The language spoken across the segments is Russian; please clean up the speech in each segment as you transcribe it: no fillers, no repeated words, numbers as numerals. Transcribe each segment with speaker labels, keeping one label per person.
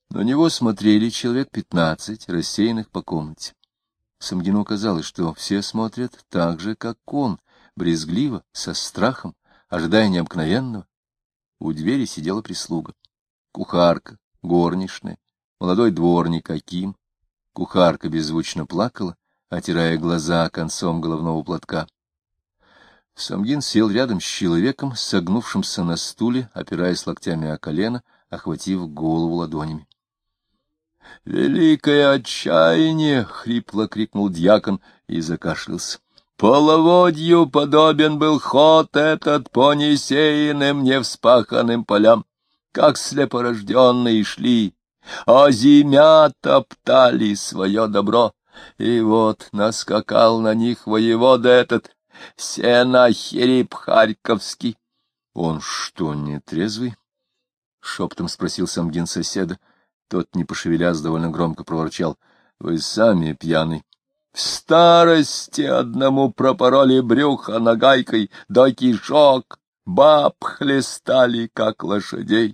Speaker 1: На него смотрели человек 15, рассеянных по комнате. Самгину казалось, что все смотрят так же, как он, брезгливо, со страхом, ожидая необыкновенного. У двери сидела прислуга. Кухарка, горничная, молодой дворник Аким. Кухарка беззвучно плакала, отирая глаза концом головного платка. Самгин сел рядом с человеком, согнувшимся на стуле, опираясь локтями о колено, охватив голову ладонями. — Великое отчаяние! — хрипло крикнул дьякон и закашлялся. — Половодью подобен был ход этот по несеянным, невспаханным полям, как слепорожденные шли, а зимя топтали свое добро. И вот наскакал на них воевода этот, Сенахирип Харьковский. — Он что, не трезвый? — шепотом спросил Самгин соседа. Тот, не пошевелясь, довольно громко проворчал. — Вы сами пьяный. — В старости одному пропороли брюхо нагайкой, да кишок, баб хлестали, как лошадей.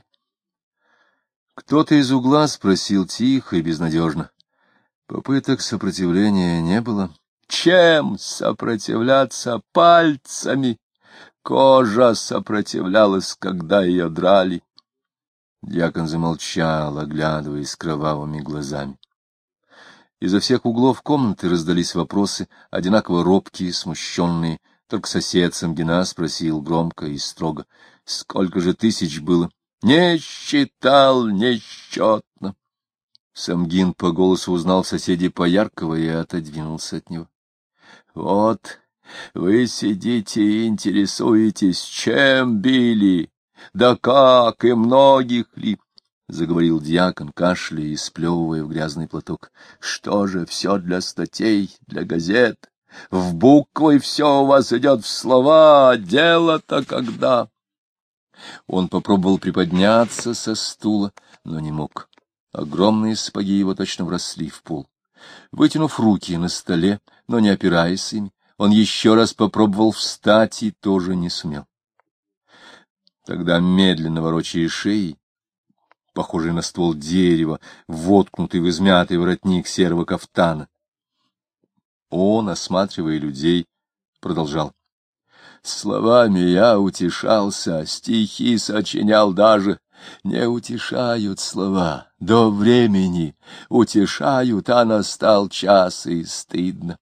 Speaker 1: Кто-то из угла спросил тихо и безнадежно. Попыток сопротивления не было. — Чем сопротивляться? Пальцами. Кожа сопротивлялась, когда ее драли. Дьякон замолчал, оглядываясь кровавыми глазами. Изо всех углов комнаты раздались вопросы, одинаково робкие, смущенные. Только сосед Самгина спросил громко и строго: — Сколько же тысяч было? — Не считал, несчетно. Самгин по голосу узнал соседей Пояркова и отодвинулся от него. — Вот, вы сидите и интересуетесь, чем били. Да как, и многих ли? — заговорил дьякон, кашляя и сплевывая в грязный платок. — Что же, все для статей, для газет? В буквы все у вас идет в слова, а дело-то когда? Он попробовал приподняться со стула, но не мог. Огромные сапоги его точно вросли в пол. Вытянув руки на столе, но не опираясь ими, он еще раз попробовал встать и тоже не сумел. Тогда, медленно ворочая шеей, похожий на ствол дерева, воткнутый в измятый воротник серого кафтана, он, осматривая людей, продолжал. Словами я утешался, стихи сочинял даже. Не утешают слова до времени, утешают, а настал час, и стыдно.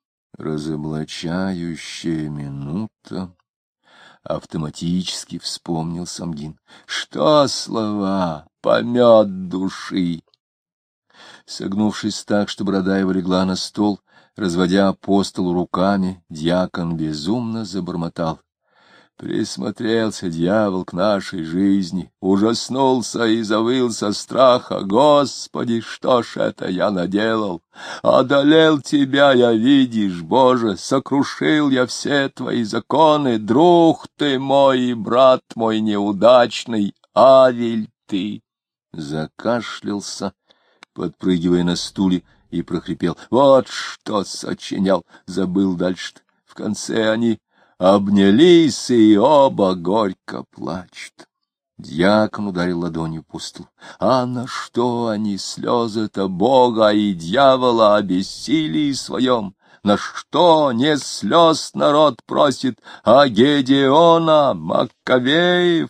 Speaker 1: Разоблачающая минута. Автоматически вспомнил Самгин. Что слова, помет души. Согнувшись так, что борода его легла на стол, разводя по столу руками, дьякон безумно забормотал. Присмотрелся дьявол к нашей жизни, ужаснулся и завыл со страха. Господи, что ж это я наделал? Одолел тебя я, видишь, Боже, сокрушил я все твои законы, друг ты мой и брат мой неудачный, Авель ты. Закашлялся, подпрыгивая на стуле, и прохрипел. Вот что сочинял, забыл дальше-то. В конце они обнялись, и оба горько плачут. Дьякон ударил ладонью по столу. А на что они, слезы-то Бога и дьявола, о бессилии своем? На что не слез народ просит, а Гедеона, Маккавеев?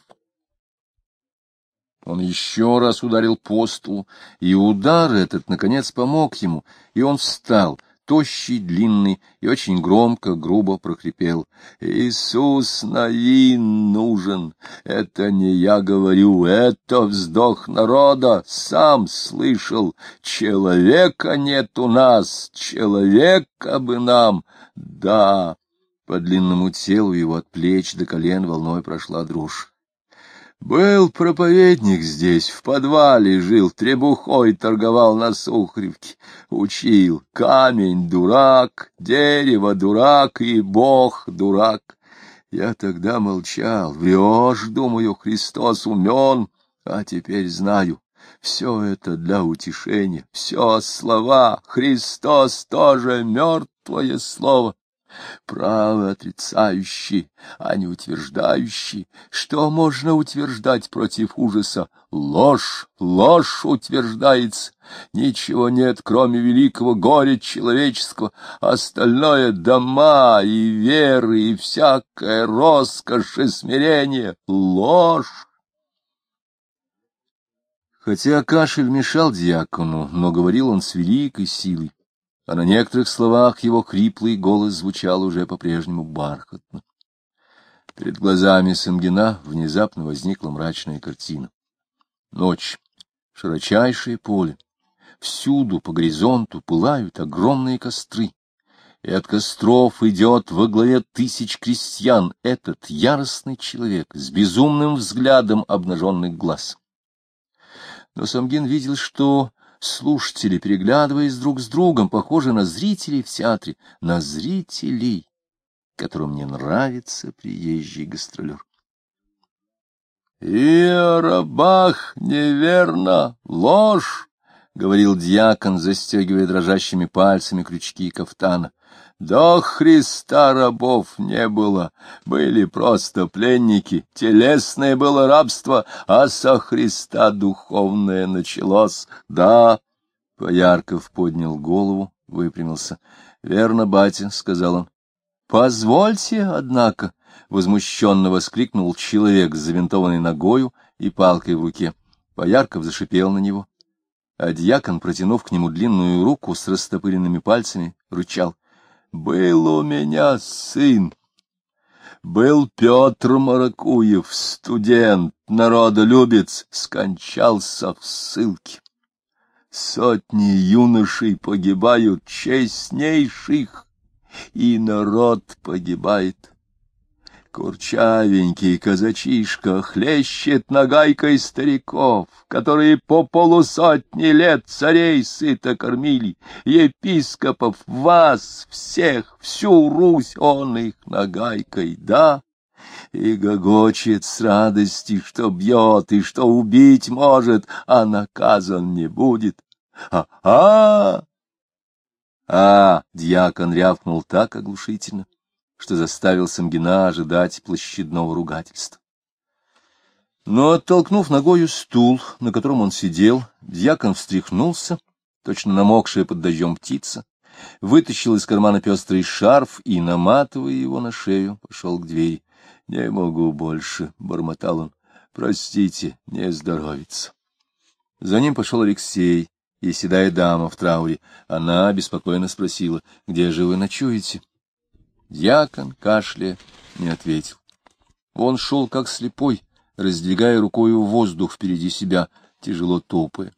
Speaker 1: Он еще раз ударил по столу, и удар этот, наконец, помог ему, и он встал, тощий, длинный, и очень громко, грубо прохрипел. «Иисус Навин нужен! Это не я говорю, это вздох народа! Сам слышал! Человека нет у нас! Человека бы нам! Да!» По длинному телу его от плеч до колен волной прошла дрожь. Был проповедник здесь, в подвале жил, требухой торговал на Сухаревке, учил: камень — дурак, дерево — дурак и Бог — дурак. Я тогда молчал, врешь, думаю, Христос умен, а теперь знаю, все это для утешения, все слова, Христос тоже мертвое слово. Право отрицающий, а не утверждающий. Что можно утверждать против ужаса? Ложь, ложь утверждается. Ничего нет, кроме великого горя человеческого. Остальное — дома и веры, и всякая роскошь и смирение. Ложь. Хотя кашель мешал дьякону, но говорил он с великой силой, а на некоторых словах его хриплый голос звучал уже по-прежнему бархатно. Перед глазами Самгина внезапно возникла мрачная картина. Ночь, широчайшее поле, всюду по горизонту пылают огромные костры, и от костров идет во главе тысяч крестьян этот яростный человек с безумным взглядом обнаженных глаз. Но Самгин видел, что слушатели, переглядываясь друг с другом, похожи на зрителей в театре, на зрителей, которым не нравится приезжий гастролер. — И о рабах неверно, ложь, — говорил дьякон, застегивая дрожащими пальцами крючки кафтана. — До Христа рабов не было, были просто пленники, телесное было рабство, а со Христа духовное началось. Да, Поярков поднял голову, выпрямился. — Верно, батя, — сказал он. — Позвольте, однако, — возмущенно воскликнул человек с завинтованной ногою и палкой в руке. Поярков зашипел на него, а дьякон, протянув к нему длинную руку с растопыренными пальцами, рычал. — Был у меня сын. Был Петр Маракуев, студент, народолюбец, скончался в ссылке. Сотни юношей погибают, честнейших, и народ погибает. Курчавенький казачишка хлещет нагайкой стариков, которые по полусотни лет царей сыто кормили, епископов, вас всех, всю Русь он их нагайкой, да, и гогочет с радости, что бьет и что убить может, а наказан не будет. Дьякон рявкнул так оглушительно, что заставил Самгина ожидать площадного ругательства. Но, оттолкнув ногою стул, на котором он сидел, дьякон встряхнулся, точно намокшая под дождем птица, вытащил из кармана пестрый шарф и, наматывая его на шею, пошел к двери. — Не могу больше, — бормотал он, — простите, не здоровится. За ним пошел Алексей и седая дама в трауре. Она беспокойно спросила: — Где же вы ночуете? Дьякон, кашляя, не ответил. Он шел как слепой, раздвигая рукою воздух впереди себя, тяжело топая.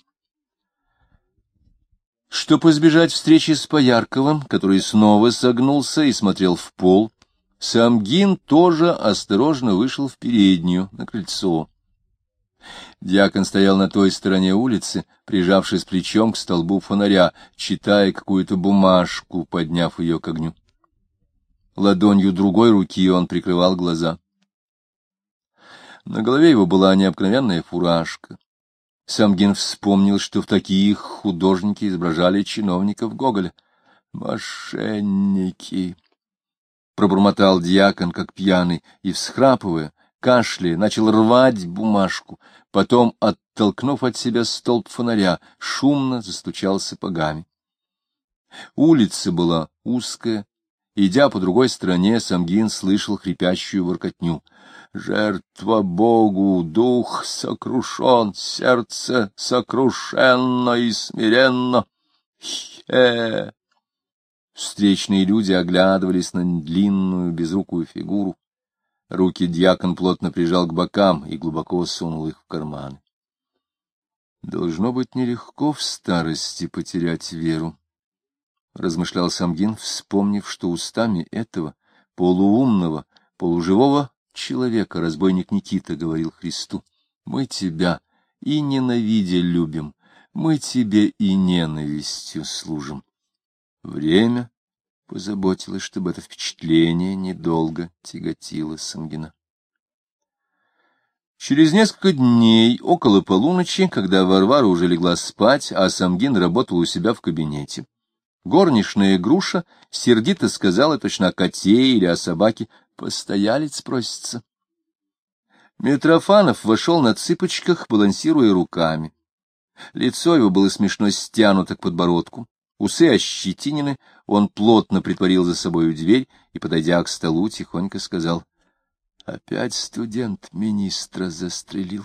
Speaker 1: Чтобы избежать встречи с Поярковым, который снова согнулся и смотрел в пол, Самгин тоже осторожно вышел в переднюю, на крыльцо. Дьякон стоял на той стороне улицы, прижавшись плечом к столбу фонаря, читая какую-то бумажку, подняв ее к огню. Ладонью другой руки он прикрывал глаза. На голове его была необыкновенная фуражка. Самгин вспомнил, что в таких художники изображали чиновников Гоголя. «Мошенники!» — пробормотал дьякон, как пьяный, и, всхрапывая, кашляя, начал рвать бумажку, потом, оттолкнув от себя столб фонаря, шумно застучал сапогами. Улица была узкая. Идя по другой стороне, Самгин слышал хрипящую воркотню. «Жертва Богу, дух сокрушен, сердце сокрушенно и смиренно. Хе!» Встречные люди оглядывались на длинную безрукую фигуру. Руки дьякон плотно прижал к бокам и глубоко сунул их в карманы. «Должно быть нелегко в старости потерять веру», — размышлял Самгин, вспомнив, что устами этого полуумного, полуживого человека разбойник Никита говорил Христу: «Мы тебя и ненавидя любим, мы тебе и ненавистью служим». Время позаботилось, чтобы это впечатление недолго тяготило Самгина. Через несколько дней, около полуночи, когда Варвара уже легла спать, а Самгин работал у себя в кабинете, Горничная Груша сердито сказала точно о коте или о собаке: «Постоялец просится». Митрофанов вошел на цыпочках, балансируя руками. Лицо его было смешно стянуто к подбородку, усы ощетинены, он плотно притворил за собою дверь и, подойдя к столу, тихонько сказал: «Опять студент министра застрелил».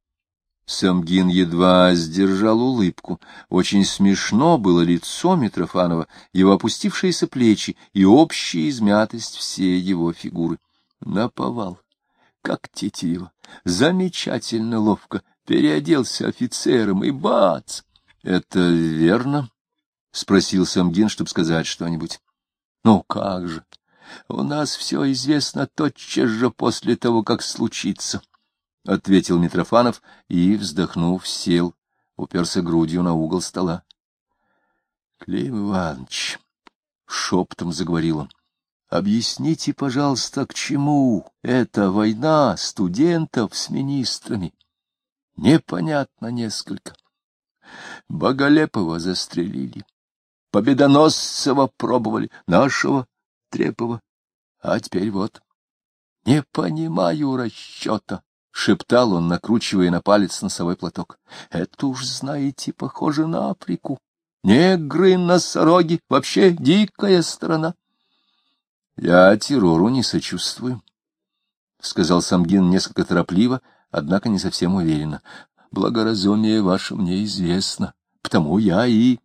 Speaker 1: Самгин едва сдержал улыбку. Очень смешно было лицо Митрофанова, его опустившиеся плечи и общая измятость всей его фигуры. Наповал, как Тетерева, замечательно ловко переоделся офицером, и бац! — Это верно? — спросил Самгин, чтобы сказать что-нибудь. — Ну как же! У нас все известно тотчас же после того, как случится, — ответил Митрофанов и, вздохнув, сел, уперся грудью на угол стола. — Клим Иванович, — шепотом заговорил он, — объясните, пожалуйста, к чему эта война студентов с министрами? Непонятно несколько. Боголепова застрелили, Победоносцева пробовали, нашего Трепова, а теперь вот. Не понимаю расчета, — шептал он, накручивая на палец носовой платок. Это уж, знаете, похоже на Африку. Негры, носороги, вообще дикая страна. — Я террору не сочувствую, — сказал Самгин несколько торопливо, однако не совсем уверенно. — Благоразумие ваше мне известно, потому я и...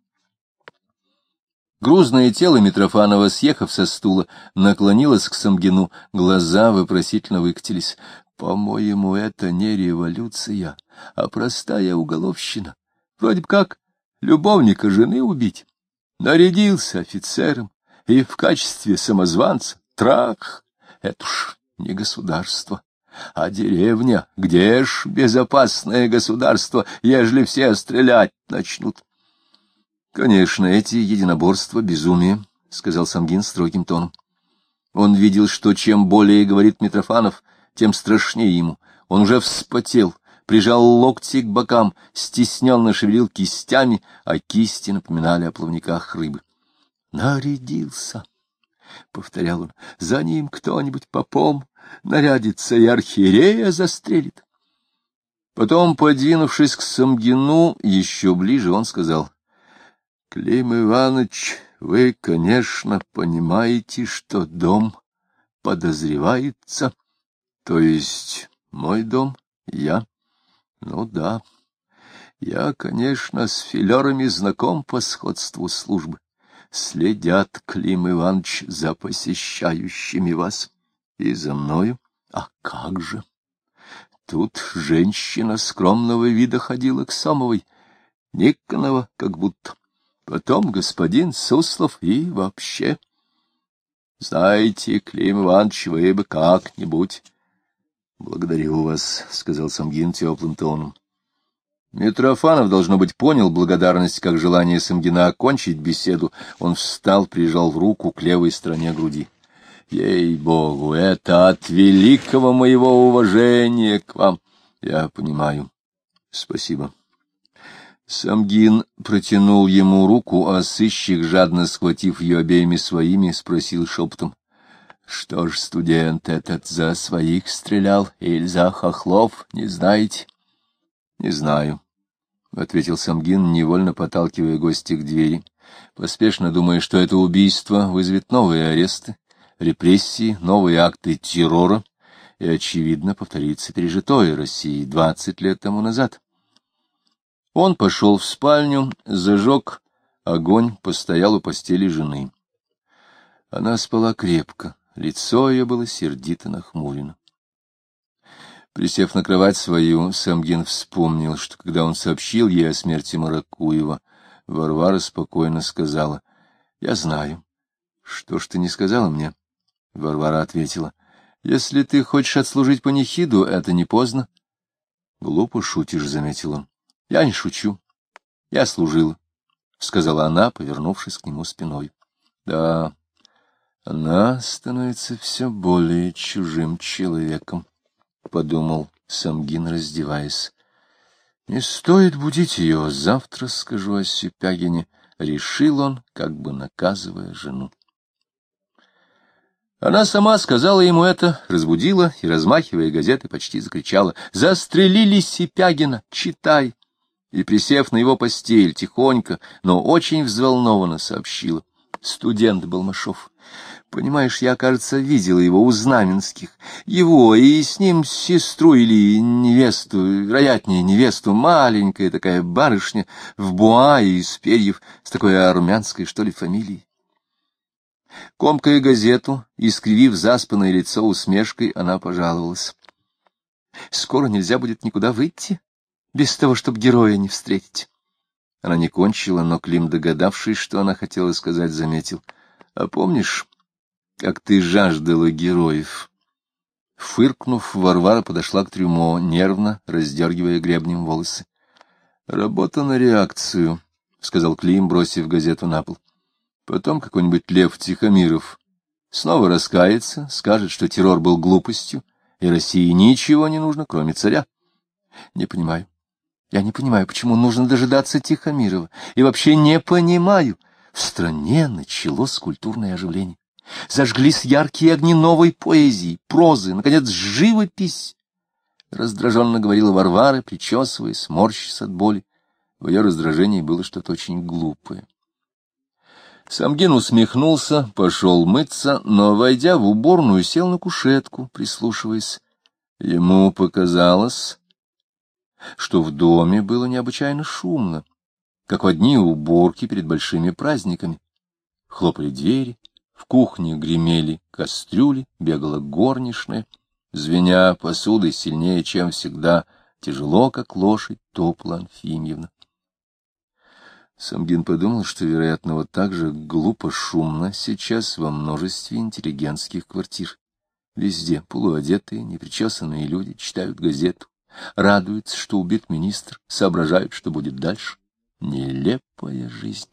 Speaker 1: Грузное тело Митрофанова, съехав со стула, наклонилось к Самгину, глаза вопросительно выкатились. — По-моему, это не революция, а простая уголовщина. Вроде бы как любовника жены убить. Нарядился офицером и в качестве самозванца трах. Это уж не государство, а деревня. Где ж безопасное государство, ежели все стрелять начнут? — Конечно, эти единоборства — безумие, — сказал Самгин строгим тоном. Он видел, что чем более говорит Митрофанов, тем страшнее ему. Он уже вспотел, прижал локти к бокам, стесненно шевелил кистями, а кисти напоминали о плавниках рыбы. — Нарядился, — повторял он, — за ним кто-нибудь попом нарядится и архиерея застрелит. Потом, подвинувшись к Самгину еще ближе, он сказал: — Клим Иванович, вы, конечно, понимаете, что дом подозревается, то есть мой дом, я. Ну да, я, конечно, с филерами знаком по сходству службы. Следят, Клим Иванович, за посещающими вас и за мною. А как же? Тут женщина скромного вида ходила к Сомовой, Никонова как будто. Потом господин Суслов и вообще. Знаете, Клим Иванович, вы бы как-нибудь... — Благодарю вас, — сказал Самгин теплым тоном. Митрофанов, должно быть, понял благодарность как желание Самгина окончить беседу. Он встал, прижал руку к левой стороне груди. — Ей-богу, это от великого моего уважения к вам. — Я понимаю. Спасибо. Самгин протянул ему руку, а сыщик, жадно схватив ее обеими своими, спросил шепотом: — Что ж студент этот за своих стрелял или за хохлов, не знаете? — Не знаю, — ответил Самгин, невольно подталкивая гостя к двери, поспешно думая, что это убийство вызовет новые аресты, репрессии, новые акты террора, и, очевидно, повторится пережитое России 20 лет тому назад. Он пошел в спальню, зажег огонь, постоял у постели жены. Она спала крепко, лицо ее было сердито нахмурено. Присев на кровать свою, Самгин вспомнил, что когда он сообщил ей о смерти Маракуева, Варвара спокойно сказала: — Я знаю. — Что ж ты не сказала мне? Варвара ответила: — Если ты хочешь отслужить панихиду, это не поздно. — Глупо шутишь, — заметил он. — Я не шучу. Я служила, — сказала она, повернувшись к нему спиной. — Да, она становится все более чужим человеком, — подумал Самгин, раздеваясь. — Не стоит будить ее, завтра скажу Осипягине, — решил он, как бы наказывая жену. Она сама сказала ему это, разбудила и, размахивая газеты, почти закричала: «Застрелили Сипягина! Читай!» И, присев на его постель, тихонько, но очень взволнованно сообщила: «Студент Балмашов. Понимаешь, я, кажется, видела его у Знаменских. Его и с ним сестру или невесту, вероятнее, невесту, маленькая такая барышня, в буа и из перьев, с такой армянской, что ли, фамилией». Комкая газету, искривив заспанное лицо усмешкой, она пожаловалась: «Скоро нельзя будет никуда выйти, без того, чтобы героя не встретить». Она не кончила, но Клим, догадавшись, что она хотела сказать, заметил: «А помнишь, как ты жаждала героев?» Фыркнув, Варвара подошла к трюмо, нервно раздергивая гребнем волосы. «Работа на реакцию», — сказал Клим, бросив газету на пол. «Потом какой-нибудь Лев Тихомиров снова раскается, скажет, что террор был глупостью, и России ничего не нужно, кроме царя. Не понимаю. Я не понимаю, почему нужно дожидаться Тихомирова. И вообще не понимаю. В стране началось культурное оживление. Зажглись яркие огни новой поэзии, прозы, наконец, живопись. Раздраженно говорила Варвара, причесываясь, морщась от боли. В ее раздражении было что-то очень глупое. Самгин усмехнулся, пошел мыться, но, войдя в уборную, сел на кушетку, прислушиваясь. Ему показалось, что в доме было необычайно шумно, как в дни уборки перед большими праздниками. Хлопали двери, в кухне гремели кастрюли, бегала горничная, звеня посудой сильнее, чем всегда, тяжело, как лошадь, топла Анфимьевна. Самгин подумал, что, вероятно, вот так же глупо шумно сейчас во множестве интеллигентских квартир. Везде полуодетые, непричесанные люди читают газету, радуются, что убит министр, соображают, что будет дальше. Нелепая жизнь.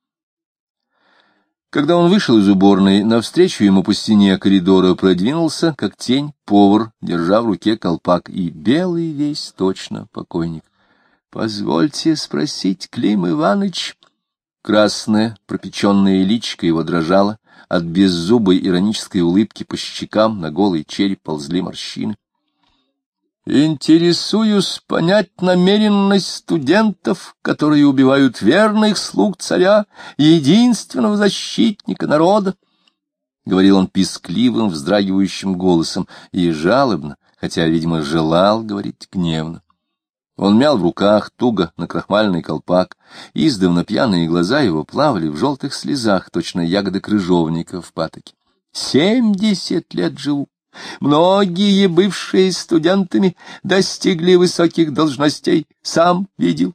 Speaker 1: Когда он вышел из уборной, навстречу ему по стене коридора продвинулся, как тень, повар, держа в руке колпак, и белый весь точно покойник. — Позвольте спросить, Клим Иваныч? Красная, пропеченная личико его дрожала, от беззубой иронической улыбки по щекам на голый череп ползли морщины. — Интересуюсь понять намеренность студентов, которые убивают верных слуг царя, единственного защитника народа, — говорил он пискливым, вздрагивающим голосом и жалобно, хотя, видимо, желал говорить гневно. Он мял в руках туго накрахмаленный колпак, издавна пьяные глаза его плавали в желтых слезах, точно ягоды крыжовника в патоке. 70 лет живу. Многие бывшие студентами достигли высоких должностей, сам видел.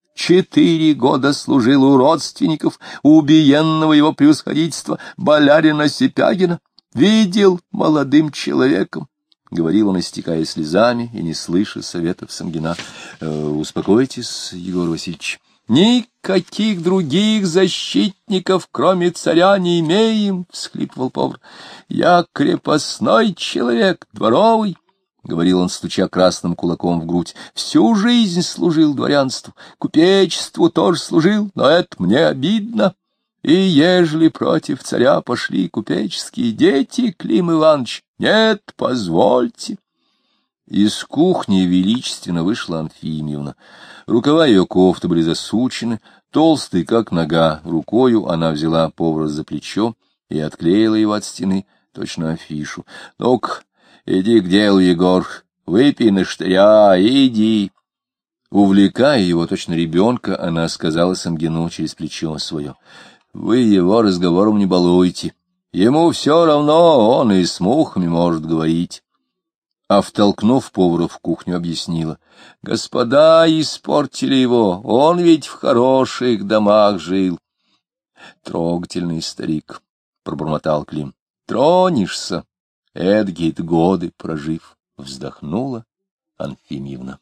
Speaker 1: 4 года служил у родственников убиенного его превосходительства болярина Сипягина. Видел молодым человеком. — говорил он, истекая слезами и не слыша советов Самгина. — Успокойтесь, Егор Васильевич. — Никаких других защитников, кроме царя, не имеем, — всхлипывал повар. — Я крепостной человек, дворовый, — говорил он, стуча красным кулаком в грудь. — Всю жизнь служил дворянству, купечеству тоже служил, но это мне обидно. И ежели против царя пошли купеческие дети, Клим Иванович, нет, позвольте. Из кухни величественно вышла Анфимьевна. Рукава ее кофты были засучены, толстый, как нога, рукою она взяла повара за плечо и отклеила его от стены, точно афишу. — Ну-ка, иди к делу, Егор, выпей на штыря, иди. Увлекая его, точно ребенка, она сказала Самгину через плечо свое: — Вы его разговором не балуйте. Ему все равно, он и с мухами может говорить. А втолкнув повара в кухню, объяснила: — Господа испортили его, он ведь в хороших домах жил. — Трогательный старик, — пробормотал Клим. — Тронешься, эдакие-то годы прожив, — вздохнула Анфимьевна.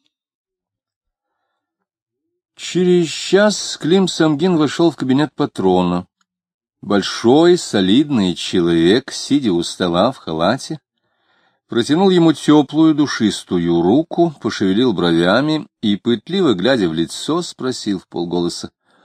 Speaker 1: Через час Клим Самгин вошел в кабинет патрона. Большой, солидный человек, сидя у стола в халате, протянул ему теплую, душистую руку, пошевелил бровями и, пытливо глядя в лицо, спросил вполголоса: —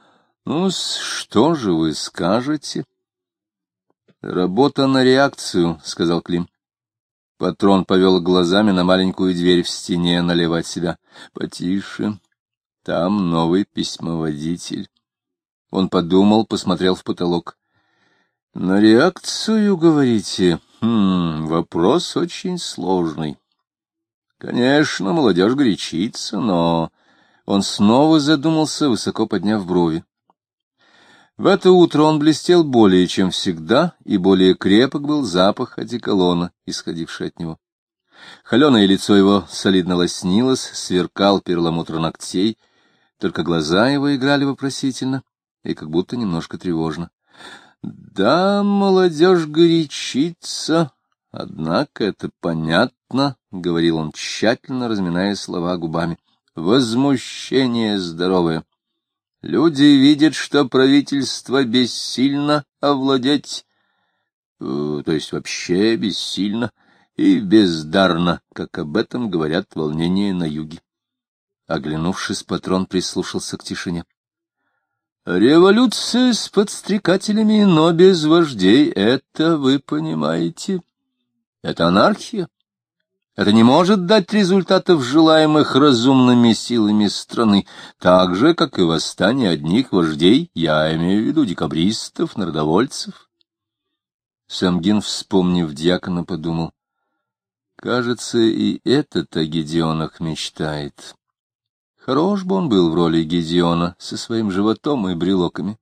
Speaker 1: Ну, что же вы скажете? Работа на реакцию, — сказал Клим. Патрон повел глазами на маленькую дверь в стене налево от себя. Потише. Там новый письмоводитель. Он подумал, посмотрел в потолок. На реакцию, говорите? Вопрос очень сложный. Конечно, молодежь горячится, но... Он снова задумался, высоко подняв брови. В это утро он блестел более чем всегда, и более крепок был запах одеколона, исходивший от него. Холеное лицо его солидно лоснилось, сверкал перламутр ногтей, только глаза его играли вопросительно и как будто немножко тревожно. Да, молодежь горячится, однако это понятно, — говорил он, тщательно разминая слова губами. Возмущение здоровое. Люди видят, что правительство бессильно овладеть, то есть вообще бессильно и бездарно, как об этом говорят волнения на юге. Оглянувшись, патрон прислушался к тишине. Революция с подстрекателями, но без вождей, это вы понимаете. Это анархия. Это не может дать результатов, желаемых разумными силами страны, так же, как и восстание одних вождей, я имею в виду декабристов, народовольцев. Самгин, вспомнив дьякона, подумал, кажется, и этот о Гедеонах мечтает. Хорош бы он был в роли Гедеона со своим животом и брелоками.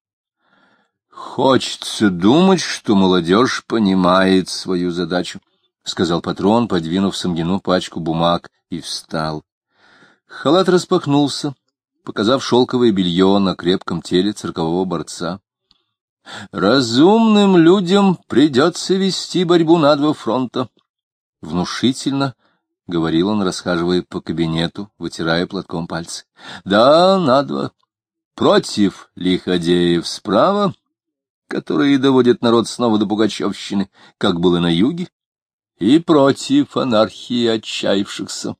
Speaker 1: Хочется думать, что молодежь понимает свою задачу, — сказал патрон, подвинув Самгину пачку бумаг, и встал. Халат распахнулся, показав шелковое белье на крепком теле циркового борца. «Разумным людям придется вести борьбу на два фронта», — внушительно говорил он, расхаживая по кабинету, вытирая платком пальцы. «Да, на два. Против лиходеев справа, которые доводят народ снова до пугачевщины, как было на юге, и против анархии отчаявшихся».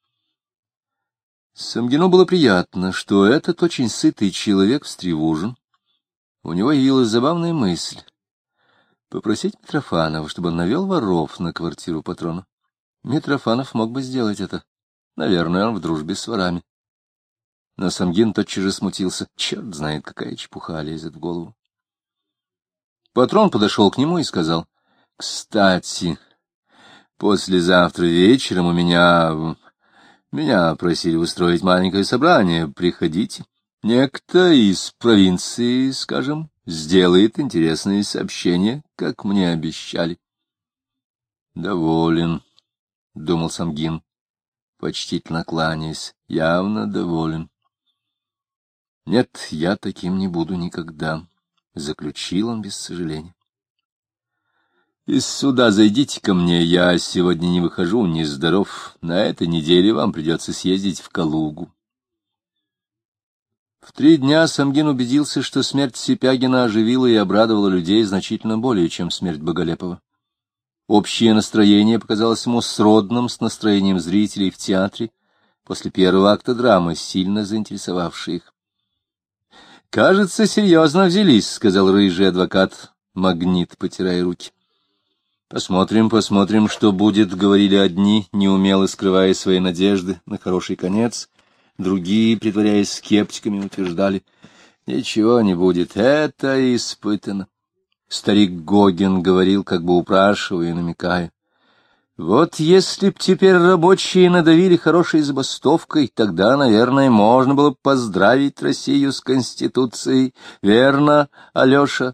Speaker 1: Самгину было приятно, что этот очень сытый человек встревожен. У него явилась забавная мысль — попросить Митрофанова, чтобы он навел воров на квартиру патрона. Митрофанов мог бы сделать это. Наверное, он в дружбе с ворами. Но Самгин тотчас же смутился. Черт знает, какая чепуха лезет в голову. Патрон подошел к нему и сказал: — Кстати, послезавтра вечером меня просили устроить маленькое собрание. Приходите. Некто из провинции, скажем, сделает интересные сообщения, как мне обещали. — Доволен, — думал Самгин, почтительно кланяясь, — явно доволен. — Нет, я таким не буду никогда, — заключил он без сожаления. — Из суда зайдите ко мне, я сегодня не выхожу, нездоров. На этой неделе вам придется съездить в Калугу. В 3 дня Самгин убедился, что смерть Сипягина оживила и обрадовала людей значительно более, чем смерть Боголепова. Общее настроение показалось ему сродным с настроением зрителей в театре после первого акта драмы, сильно заинтересовавшей их. — Кажется, серьезно взялись, — сказал рыжий адвокат Магнит, потирая руки. — Посмотрим, посмотрим, что будет, — говорили одни, неумело скрывая свои надежды на хороший конец. Другие, притворяясь скептиками, утверждали: ничего не будет, это испытано. Старик Гогин говорил, как бы упрашивая и намекая: вот если б теперь рабочие надавили хорошей забастовкой, тогда, наверное, можно было бы поздравить Россию с Конституцией. Верно, Алеша?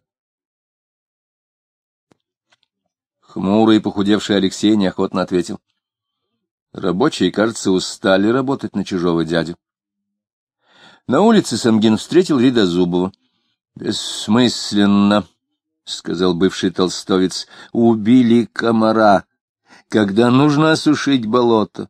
Speaker 1: Хмурый и похудевший Алексей неохотно ответил: рабочие, кажется, устали работать на чужого дядю. На улице Самгин встретил Рядозубова. — Бессмысленно, — сказал бывший толстовец, — убили комара, когда нужно осушить болото.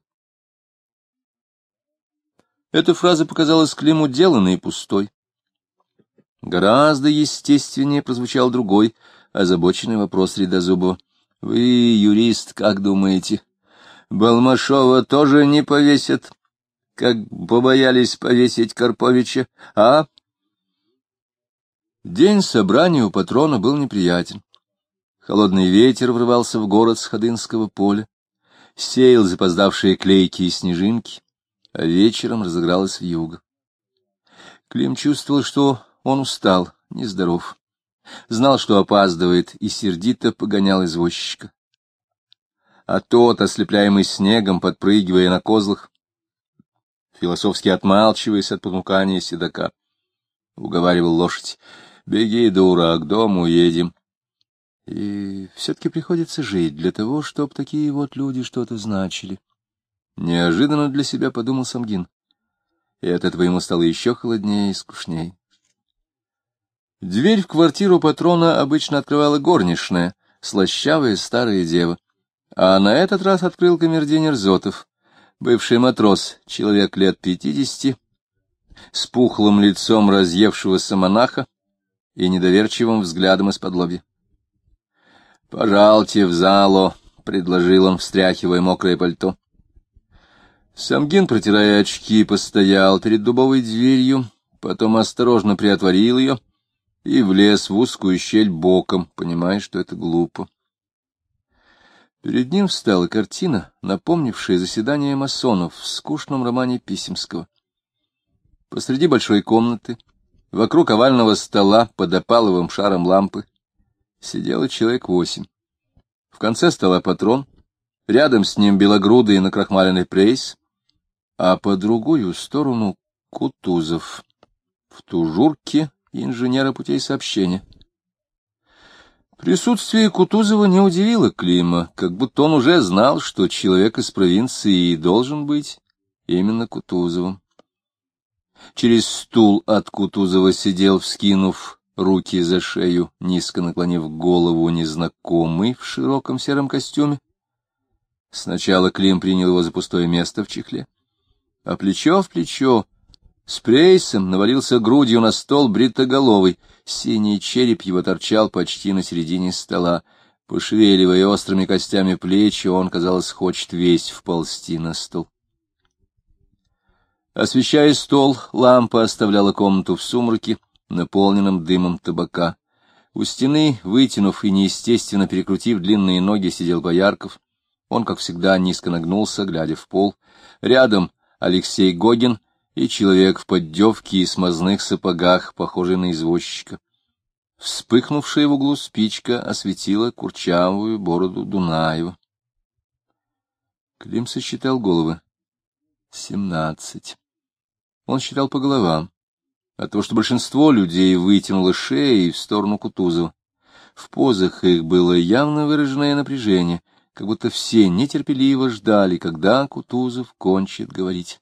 Speaker 1: Эта фраза показалась Климу деланной и пустой. Гораздо естественнее прозвучал другой, озабоченный вопрос Рядозубова. — Вы, юрист, как думаете, Балмашова тоже не повесят, как побоялись повесить Карповича, а? День собрания у патрона был неприятен. Холодный ветер врывался в город с Ходынского поля, сеял запоздавшие клейкие снежинки, а вечером разыгралась вьюга. Клим чувствовал, что он устал, нездоров. Знал, что опаздывает, и сердито погонял извозчика. А тот, ослепляемый снегом, подпрыгивая на козлах, философски отмалчиваясь от понукания седока, уговаривал лошадь: «Беги, дура, к дому едем». И все-таки приходится жить для того, чтобы такие вот люди что-то значили. Неожиданно для себя подумал Самгин, и от этого ему стало еще холоднее и скучнее. Дверь в квартиру патрона обычно открывала горничная, слащавая старая дева. А на этот раз открыл камердинер Зотов, бывший матрос, человек лет 50, с пухлым лицом разъевшегося монаха и недоверчивым взглядом из-под-лобья. «Пожалуйте в залу», — предложил он, встряхивая мокрое пальто. Самгин, протирая очки, постоял перед дубовой дверью, потом осторожно приотворил ее и влез в узкую щель боком, понимая, что это глупо. Перед ним встала картина, напомнившая заседание масонов в скучном романе Писемского. Посреди большой комнаты, вокруг овального стола под опаловым шаром лампы, сидело человек 8. В конце стола патрон, рядом с ним белогрудый накрахмаленный прейс, а по другую сторону Кутузов в тужурке инженера путей сообщения. Присутствие Кутузова не удивило Клима, как будто он уже знал, что человек из провинции должен быть именно Кутузовым. Через стул от Кутузова сидел, вскинув руки за шею, низко наклонив голову, незнакомый в широком сером костюме. Сначала Клим принял его за пустое место в чехле, а плечо в плечо с прейсом навалился грудью на стол бритоголовый. Синий череп его торчал почти на середине стола. Пошевеливая острыми костями плечи, он, казалось, хочет весь вползти на стол. Освещая стол, лампа оставляла комнату в сумраке, наполненном дымом табака. У стены, вытянув и неестественно перекрутив длинные ноги, сидел Боярков. Он, как всегда, низко нагнулся, глядя в пол. Рядом Алексей Гогин и человек в поддевке и смазных сапогах, похожий на извозчика. Вспыхнувшая в углу спичка осветила курчавую бороду Дунаева. Клим сосчитал головы. 17. Он считал по головам, от того, что большинство людей вытянуло шеи в сторону Кутузова. В позах их было явно выраженное напряжение, как будто все нетерпеливо ждали, когда Кутузов кончит говорить.